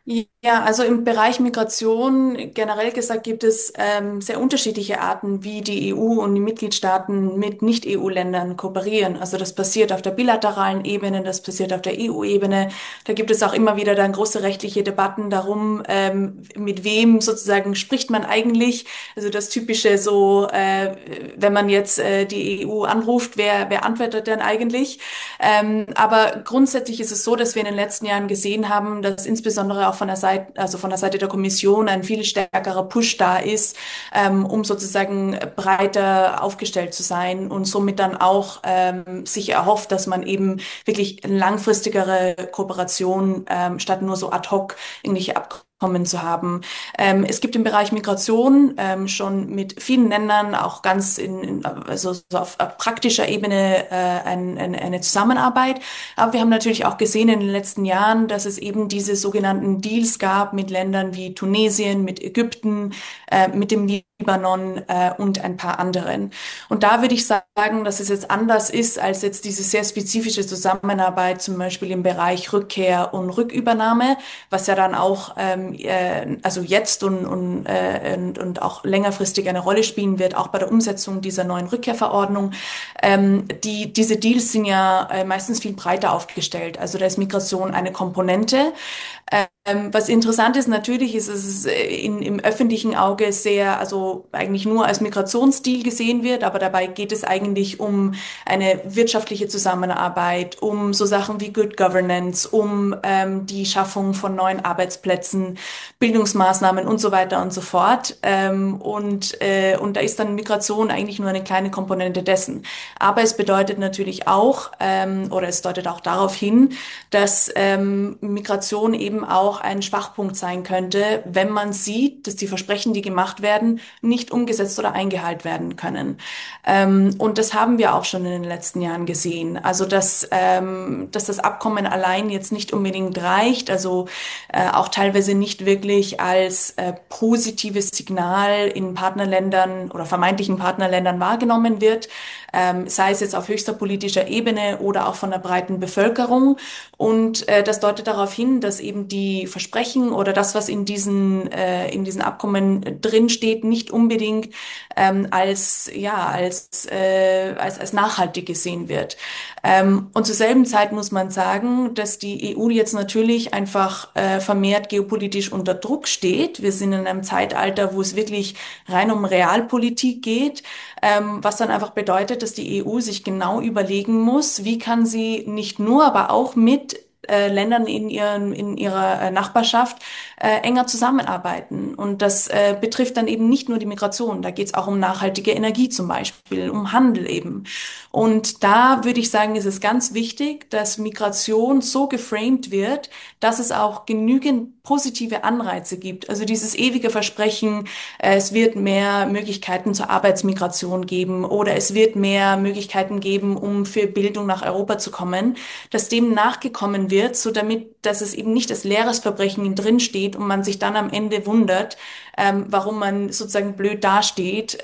Ja, also im Bereich Migration generell gesagt gibt es sehr unterschiedliche Arten, wie die EU und die Mitgliedstaaten mit Nicht-EU-Ländern kooperieren. Also das passiert auf der bilateralen Ebene, das passiert auf der EU-Ebene. Da gibt es auch immer wieder dann große rechtliche Debatten darum, mit wem sozusagen spricht man eigentlich. Also das Typische so, wenn man jetzt die EU anruft, wer antwortet denn eigentlich? Aber grundsätzlich ist es so, dass wir in den letzten Jahren gesehen haben, dass insbesondere auch von der Seite, also von der Seite der Kommission ein viel stärkerer Push da ist, um sozusagen breiter aufgestellt zu sein und somit dann auch sich erhofft, dass man eben wirklich langfristigere Kooperation statt nur so ad hoc irgendwelche Abkommen zu haben. Es gibt im Bereich Migration schon mit vielen Ländern auch ganz also so auf praktischer Ebene eine Zusammenarbeit. Aber wir haben natürlich auch gesehen in den letzten Jahren, dass es eben diese sogenannten Deals gab mit Ländern wie Tunesien, mit Ägypten, mit dem Libanon und ein paar anderen. Und da würde ich sagen, dass es jetzt anders ist als jetzt diese sehr spezifische Zusammenarbeit, zum Beispiel im Bereich Rückkehr und Rückübernahme, was ja dann auch also jetzt und auch längerfristig eine Rolle spielen wird, auch bei der Umsetzung dieser neuen Rückkehrverordnung. Diese Deals sind ja meistens viel breiter aufgestellt. Also da ist Migration eine Komponente. Was interessant ist, natürlich ist es im öffentlichen Auge sehr, also eigentlich nur als Migrationsdeal gesehen wird, aber dabei geht es eigentlich um eine wirtschaftliche Zusammenarbeit, um so Sachen wie Good Governance, um die Schaffung von neuen Arbeitsplätzen, Bildungsmaßnahmen und so weiter und so fort. Und da ist dann Migration eigentlich nur eine kleine Komponente dessen. Aber es bedeutet natürlich auch, oder es deutet auch darauf hin, dass Migration eben auch ein Schwachpunkt sein könnte, wenn man sieht, dass die Versprechen, die gemacht werden, nicht umgesetzt oder eingehalten werden können. Und das haben wir auch schon in den letzten Jahren gesehen. Also dass das Abkommen allein jetzt nicht unbedingt reicht, also auch teilweise nicht wirklich als positives Signal in Partnerländern oder vermeintlichen Partnerländern wahrgenommen wird, sei es jetzt auf höchster politischer Ebene oder auch von der breiten Bevölkerung. Und das deutet darauf hin, dass eben die Versprechen oder das, was in diesen Abkommen drin steht, nicht unbedingt als nachhaltig gesehen wird. Und zur selben Zeit muss man sagen, dass die EU jetzt natürlich einfach vermehrt geopolitisch unter Druck steht. Wir sind in einem Zeitalter, wo es wirklich rein um Realpolitik geht, was dann einfach bedeutet, dass die EU sich genau überlegen muss, wie kann sie nicht nur, aber auch mit Ländern in ihrer Nachbarschaft enger zusammenarbeiten. Und das betrifft dann eben nicht nur die Migration, da geht es auch um nachhaltige Energie zum Beispiel, um Handel eben. Und da würde ich sagen, ist es ganz wichtig, dass Migration so geframed wird, dass es auch genügend positive Anreize gibt. Also dieses ewige Versprechen, es wird mehr Möglichkeiten zur Arbeitsmigration geben oder es wird mehr Möglichkeiten geben, um für Bildung nach Europa zu kommen, dass dem nachgekommen wird, so dass es eben nicht als leeres Verbrechen drin steht und man sich dann am Ende wundert, warum man sozusagen blöd dasteht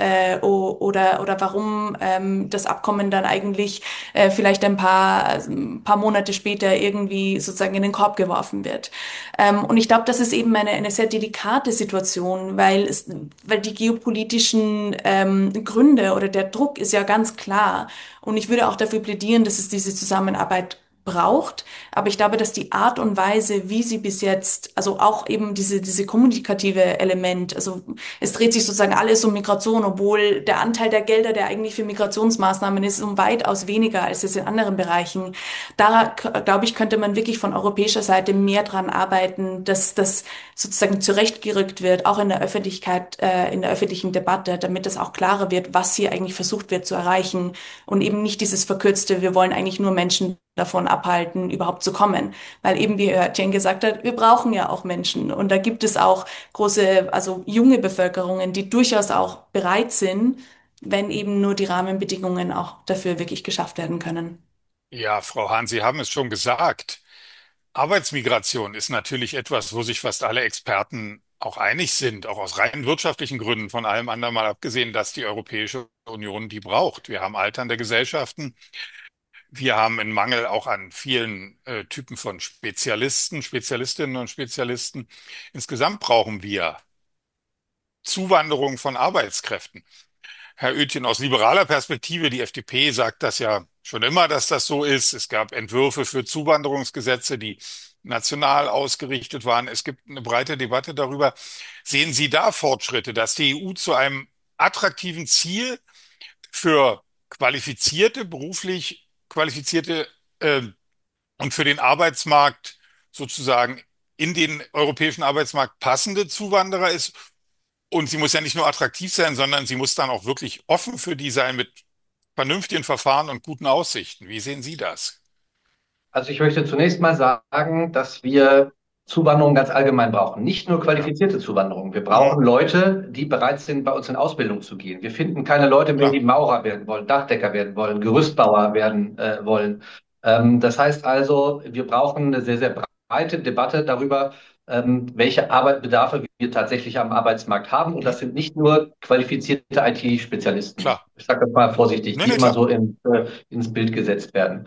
oder warum das Abkommen dann eigentlich vielleicht ein paar Monate später irgendwie sozusagen in den Korb geworfen wird. Und ich glaube, das ist eben eine sehr delikate Situation, weil die geopolitischen Gründe oder der Druck ist ja ganz klar. Und ich würde auch dafür plädieren, dass es diese Zusammenarbeit braucht. Aber ich glaube, dass die Art und Weise, wie sie bis jetzt, also auch eben diese kommunikative Element, also es dreht sich sozusagen alles um Migration, obwohl der Anteil der Gelder, der eigentlich für Migrationsmaßnahmen ist, um weitaus weniger als es in anderen Bereichen. Da, glaube ich, könnte man wirklich von europäischer Seite mehr dran arbeiten, dass das sozusagen zurechtgerückt wird, auch in der Öffentlichkeit, in der öffentlichen Debatte, damit es auch klarer wird, was hier eigentlich versucht wird zu erreichen und eben nicht dieses verkürzte, wir wollen eigentlich nur Menschen davon abhalten, überhaupt zu kommen. Weil eben, wie Jane gesagt hat, wir brauchen ja auch Menschen. Und da gibt es auch große, also junge Bevölkerungen, die durchaus auch bereit sind, wenn eben nur die Rahmenbedingungen auch dafür wirklich geschafft werden können. Ja, Frau Hahn, Sie haben es schon gesagt. Arbeitsmigration ist natürlich etwas, wo sich fast alle Experten auch einig sind, auch aus rein wirtschaftlichen Gründen, von allem anderen mal abgesehen, dass die Europäische Union die braucht. Wir haben alternde Gesellschaften. wir haben einen Mangel auch an vielen Typen von Spezialisten, Spezialistinnen und Spezialisten. Insgesamt brauchen wir Zuwanderung von Arbeitskräften. Herr Oetjen, aus liberaler Perspektive, die FDP sagt das ja schon immer, dass das so ist. Es gab Entwürfe für Zuwanderungsgesetze, die national ausgerichtet waren. Es gibt eine breite Debatte darüber. Sehen Sie da Fortschritte, dass die EU zu einem attraktiven Ziel für qualifizierte, beruflich qualifizierte äh, und für den Arbeitsmarkt sozusagen in den europäischen Arbeitsmarkt passende Zuwanderer ist? Und sie muss ja nicht nur attraktiv sein, sondern sie muss dann auch wirklich offen für die sein mit vernünftigen Verfahren und guten Aussichten. Wie sehen Sie das? Also ich möchte zunächst mal sagen, dass wir Zuwanderung ganz allgemein brauchen. Nicht nur Ja, qualifizierte Zuwanderung. Wir mhm, brauchen Leute, die bereit sind, bei uns in Ausbildung zu gehen. Wir finden keine Leute mehr, klar. die Maurer werden wollen, Dachdecker werden wollen, Gerüstbauer werden wollen. Das heißt also, wir brauchen eine sehr, sehr breite Debatte darüber, welche Arbeitsbedarfe wir tatsächlich am Arbeitsmarkt haben. Und Mhm, das sind nicht nur qualifizierte IT-Spezialisten. klar. Ich sage das mal vorsichtig, Nee, die nee, immer klar. so ins Bild gesetzt werden.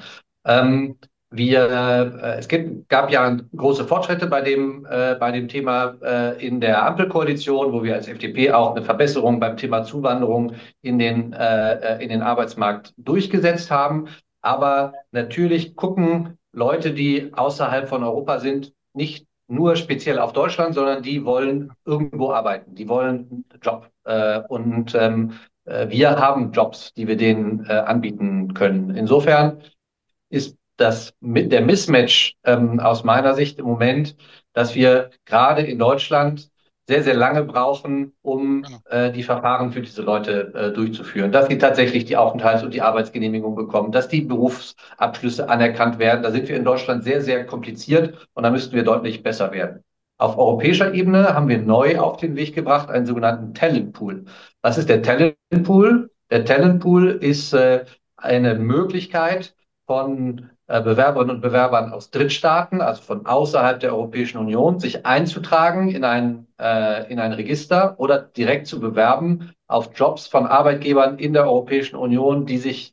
Es gab ja große Fortschritte bei dem Thema in der Ampelkoalition, wo wir als FDP auch eine Verbesserung beim Thema Zuwanderung in den Arbeitsmarkt durchgesetzt haben. Aber natürlich gucken Leute, die außerhalb von Europa sind, nicht nur speziell auf Deutschland, sondern die wollen irgendwo arbeiten, die wollen einen Job. Wir haben Jobs, die wir denen anbieten können. Insofern ist der Mismatch aus meiner Sicht im Moment, dass wir gerade in Deutschland sehr, sehr lange brauchen, um Genau. die Verfahren für diese Leute durchzuführen. Dass sie tatsächlich die Aufenthalts- und die Arbeitsgenehmigung bekommen, dass die Berufsabschlüsse anerkannt werden. Da sind wir in Deutschland sehr, sehr kompliziert und da müssten wir deutlich besser werden. Auf europäischer Ebene haben wir neu auf den Weg gebracht einen sogenannten Talent Pool. Was ist der Talent Pool? Der Talent Pool ist eine Möglichkeit, von Bewerberinnen und Bewerbern aus Drittstaaten, also von außerhalb der Europäischen Union, sich einzutragen in ein Register oder direkt zu bewerben auf Jobs von Arbeitgebern in der Europäischen Union,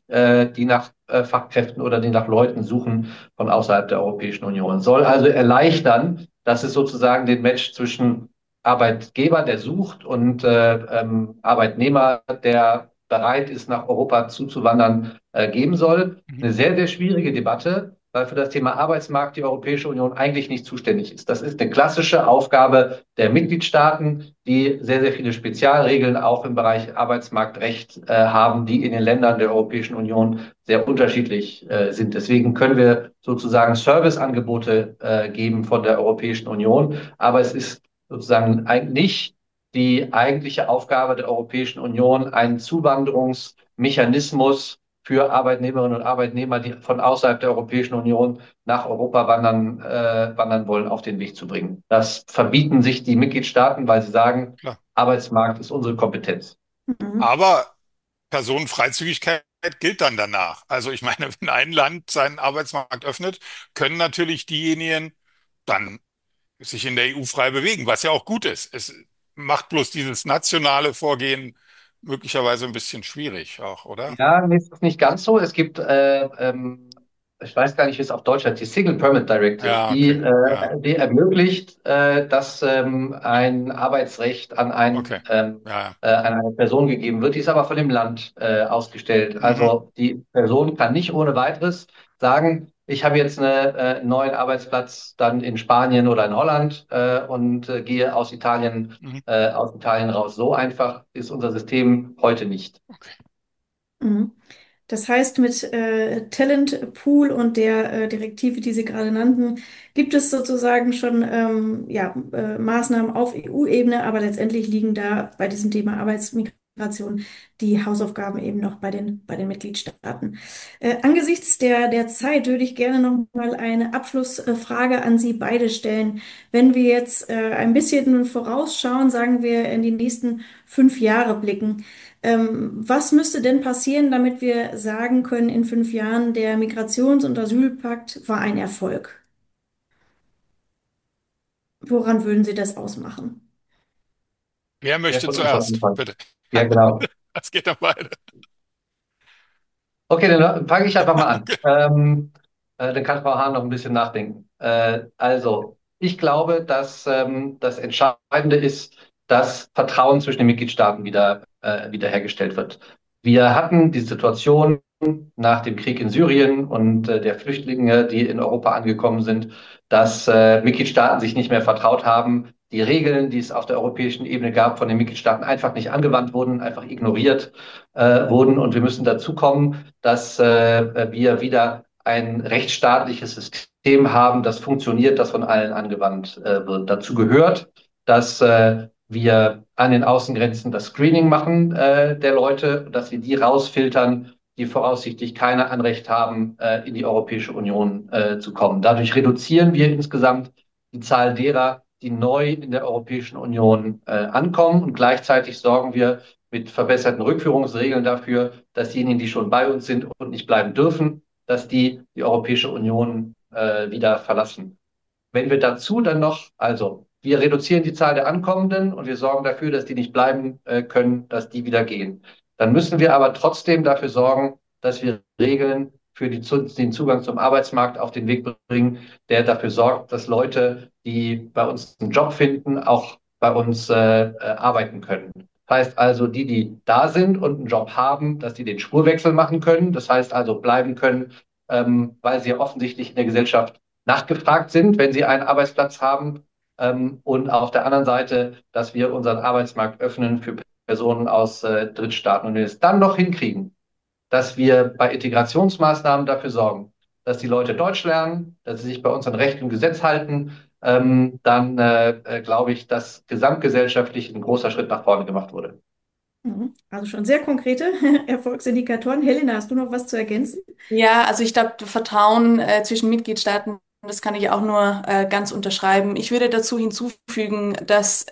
die nach Fachkräften oder die nach Leuten suchen von außerhalb der Europäischen Union. Soll also erleichtern, dass es sozusagen den Match zwischen Arbeitgeber, der sucht, und Arbeitnehmer, der bereit ist, nach Europa zuzuwandern, geben soll. Mhm. Eine sehr, sehr schwierige Debatte, weil für das Thema Arbeitsmarkt die Europäische Union eigentlich nicht zuständig ist. Das ist eine klassische Aufgabe der Mitgliedstaaten, die sehr, sehr viele Spezialregeln auch im Bereich Arbeitsmarktrecht haben, die in den Ländern der Europäischen Union sehr unterschiedlich sind. Deswegen können wir sozusagen Serviceangebote geben von der Europäischen Union, aber es ist sozusagen nicht die eigentliche Aufgabe der Europäischen Union, einen Zuwanderungsmechanismus für Arbeitnehmerinnen und Arbeitnehmer, die von außerhalb der Europäischen Union nach Europa wandern wollen, auf den Weg zu bringen. Das verbieten sich die Mitgliedstaaten, weil sie sagen, Klar. Arbeitsmarkt ist unsere Kompetenz. Mhm. Aber Personenfreizügigkeit gilt dann danach. Also ich meine, wenn ein Land seinen Arbeitsmarkt öffnet, können natürlich diejenigen dann sich in der EU frei bewegen, was ja auch gut ist. Es macht bloß dieses nationale Vorgehen möglicherweise ein bisschen schwierig auch, oder? Ja, nee, ist das nicht ganz so. Es gibt, ich weiß gar nicht, wie es auf Deutsch heißt, die Single Permit Directive, Ja, die, okay. Ja, die ermöglicht, dass ein Arbeitsrecht okay. Ja, an eine Person gegeben wird. Die ist aber von dem Land ausgestellt. mhm, Also die Person kann nicht ohne weiteres sagen, ich habe jetzt einen neuen Arbeitsplatz dann in Spanien oder in Holland und gehe mhm, aus Italien raus. So einfach ist unser System heute nicht. okay. Mhm. Das heißt, mit Talent Pool und der Direktive, die Sie gerade nannten, gibt es sozusagen schon ja, Maßnahmen auf EU-Ebene, aber letztendlich liegen da bei diesem Thema Arbeitsmigration die Hausaufgaben eben noch bei den Mitgliedstaaten. Angesichts der Zeit würde ich gerne noch mal eine Abschlussfrage an Sie beide stellen. Wenn wir jetzt ein bisschen vorausschauen, sagen wir in die nächsten 5 Jahre blicken. Was müsste denn passieren, damit wir sagen können, in 5 Jahren, der Migrations- und Asylpakt war ein Erfolg? Woran würden Sie das ausmachen? Wer Wer möchte von uns soll zuerst? anfangen? Bitte. Ja, genau. Das geht dann beide. Okay, dann fange ich einfach mal an. Dann kann Frau Hahn noch ein bisschen nachdenken. Also, ich glaube, dass das Entscheidende ist, dass Vertrauen zwischen den Mitgliedstaaten wiederhergestellt wird. Wir hatten die Situation nach dem Krieg in Syrien und der Flüchtlinge, die in Europa angekommen sind, dass Mitgliedstaaten sich nicht mehr vertraut haben. Die Regeln, die es auf der europäischen Ebene gab, von den Mitgliedstaaten einfach nicht angewandt wurden, einfach ignoriert wurden. Und wir müssen dazu kommen, dass wir wieder ein rechtsstaatliches System haben, das funktioniert, das von allen angewandt wird. Dazu gehört, dass wir an den Außengrenzen das Screening machen der Leute, dass wir die rausfiltern, die voraussichtlich keine Anrecht haben, in die Europäische Union zu kommen. Dadurch reduzieren wir insgesamt die Zahl derer, die neu in der Europäischen Union ankommen, und gleichzeitig sorgen wir mit verbesserten Rückführungsregeln dafür, dass diejenigen, die schon bei uns sind und nicht bleiben dürfen, dass die Europäische Union wieder verlassen. Wenn wir dazu dann noch, also wir reduzieren die Zahl der Ankommenden und wir sorgen dafür, dass die nicht bleiben können, dass die wieder gehen. Dann müssen wir aber trotzdem dafür sorgen, dass wir Regeln für den Zugang zum Arbeitsmarkt auf den Weg bringen, der dafür sorgt, dass Leute, die bei uns einen Job finden, auch bei uns arbeiten können. Das heißt also, die da sind und einen Job haben, dass die den Spurwechsel machen können. Das heißt also bleiben können, weil sie ja offensichtlich in der Gesellschaft nachgefragt sind, wenn sie einen Arbeitsplatz haben. Und auf der anderen Seite, dass wir unseren Arbeitsmarkt öffnen für Personen aus Drittstaaten. Und wenn wir es dann noch hinkriegen, dass wir bei Integrationsmaßnahmen dafür sorgen, dass die Leute Deutsch lernen, dass sie sich bei uns an Recht und Gesetz halten, dann glaube ich, dass gesamtgesellschaftlich ein großer Schritt nach vorne gemacht wurde. Mhm. Also schon sehr konkrete Erfolgsindikatoren. Helena, hast du noch was zu ergänzen? Ja, also ich glaube, Vertrauen zwischen Mitgliedstaaten, das kann ich auch nur ganz unterschreiben. Ich würde dazu hinzufügen, dass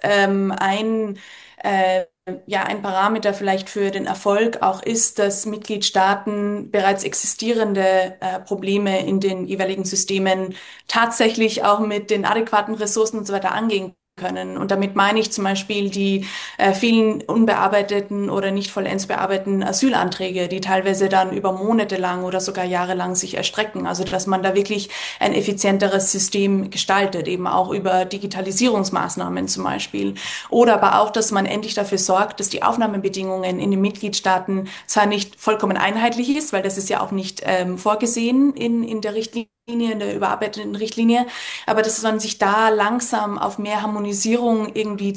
ja, ein Parameter vielleicht für den Erfolg auch ist, dass Mitgliedstaaten bereits existierende Probleme in den jeweiligen Systemen tatsächlich auch mit den adäquaten Ressourcen und so weiter angehen können. Und damit meine ich zum Beispiel die vielen unbearbeiteten oder nicht vollends bearbeiteten Asylanträge, die teilweise dann über Monate lang oder sogar jahrelang sich erstrecken. Also dass man da wirklich ein effizienteres System gestaltet, eben auch über Digitalisierungsmaßnahmen zum Beispiel. Oder aber auch, dass man endlich dafür sorgt, dass die Aufnahmebedingungen in den Mitgliedstaaten zwar nicht vollkommen einheitlich ist, weil das ist ja auch nicht vorgesehen in der Richtlinie, in der überarbeiteten Richtlinie, aber dass man sich da langsam auf mehr Harmonisierung irgendwie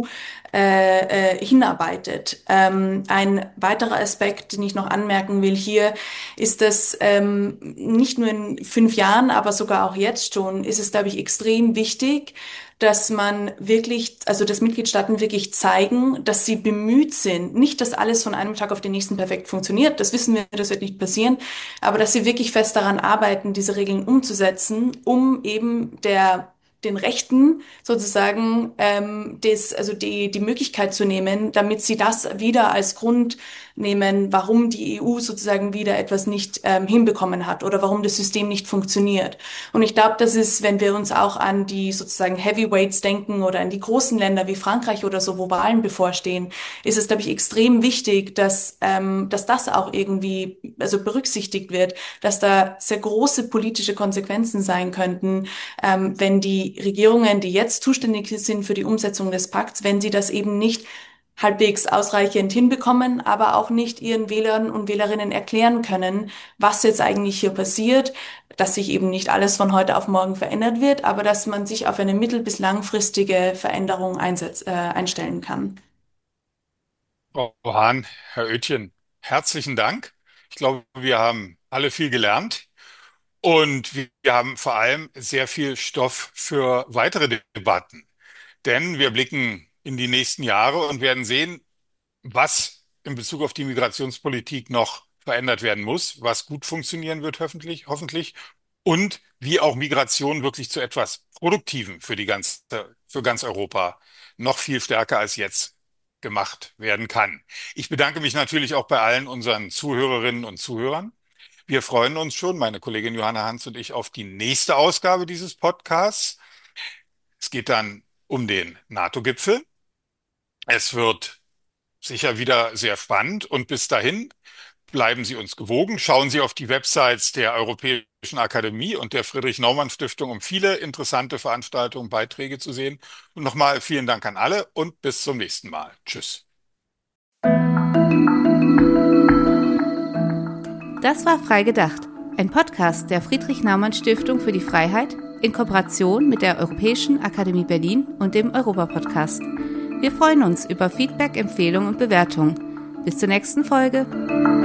hinarbeitet. Ein weiterer Aspekt, den ich noch anmerken will hier, ist, dass nicht nur in 5 Jahren, aber sogar auch jetzt schon, ist es, glaube ich, extrem wichtig, dass man wirklich, also dass Mitgliedstaaten wirklich zeigen, dass sie bemüht sind. Nicht, dass alles von einem Tag auf den nächsten perfekt funktioniert, das wissen wir, das wird nicht passieren, aber dass sie wirklich fest daran arbeiten, diese Regeln umzusetzen, um eben den Rechten sozusagen also die Möglichkeit zu nehmen, damit sie das wieder als Grund nehmen, warum die EU sozusagen wieder etwas nicht hinbekommen hat oder warum das System nicht funktioniert. Und ich glaube, das ist, wenn wir uns auch an die sozusagen Heavyweights denken oder an die großen Länder wie Frankreich oder so, wo Wahlen bevorstehen, ist es, glaube ich, extrem wichtig, dass das auch irgendwie also berücksichtigt wird, dass da sehr große politische Konsequenzen sein könnten, wenn die Regierungen, die jetzt zuständig sind für die Umsetzung des Pakts, wenn sie das eben nicht halbwegs ausreichend hinbekommen, aber auch nicht ihren Wählern und Wählerinnen erklären können, was jetzt eigentlich hier passiert, dass sich eben nicht alles von heute auf morgen verändert wird, aber dass man sich auf eine mittel- bis langfristige Veränderung einstellen kann. Frau Hahn, Herr Oetjen, herzlichen Dank. Ich glaube, wir haben alle viel gelernt und wir haben vor allem sehr viel Stoff für weitere Debatten. Denn wir blicken in die nächsten Jahre und werden sehen, was in Bezug auf die Migrationspolitik noch verändert werden muss, was gut funktionieren wird, hoffentlich, und wie auch Migration wirklich zu etwas Produktivem für ganz Europa noch viel stärker als jetzt gemacht werden kann. Ich bedanke mich natürlich auch bei allen unseren Zuhörerinnen und Zuhörern. Wir freuen uns schon, meine Kollegin Johanna Hans und ich, auf die nächste Ausgabe dieses Podcasts. Es geht dann um den NATO-Gipfel. Es wird sicher wieder sehr spannend und bis dahin bleiben Sie uns gewogen. Schauen Sie auf die Websites der Europäischen Akademie und der Friedrich-Naumann-Stiftung, um viele interessante Veranstaltungen, Beiträge zu sehen. Und nochmal vielen Dank an alle und bis zum nächsten Mal. Tschüss. Das war Frei gedacht, ein Podcast der Friedrich-Naumann-Stiftung für die Freiheit in Kooperation mit der Europäischen Akademie Berlin und dem Europa-Podcast. Wir freuen uns über Feedback, Empfehlungen und Bewertungen. Bis zur nächsten Folge.